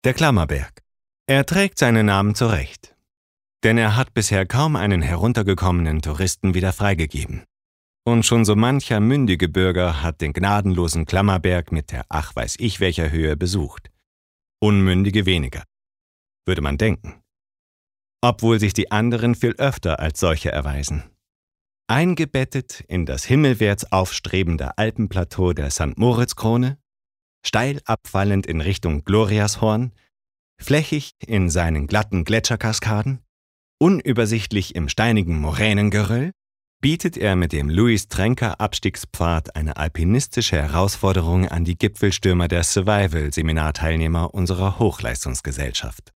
Der Klammerberg. Er trägt seinen Namen zu Recht. Denn er hat bisher kaum einen heruntergekommenen Touristen wieder freigegeben. Und schon so mancher mündige Bürger hat den gnadenlosen Klammerberg mit der ach weiß ich welcher Höhe besucht. Unmündige weniger, würde man denken. Obwohl sich die anderen viel öfter als solche erweisen. Eingebettet in das himmelwärts aufstrebende Alpenplateau der St. Moritz-Krone, steil abfallend in Richtung Gloriashorn, flächig in seinen glatten Gletscherkaskaden, unübersichtlich im steinigen Moränengeröll, bietet er mit dem Louis-Trenker-Abstiegspfad eine alpinistische Herausforderung an die Gipfelstürmer der Survival-Seminarteilnehmer unserer Hochleistungsgesellschaft.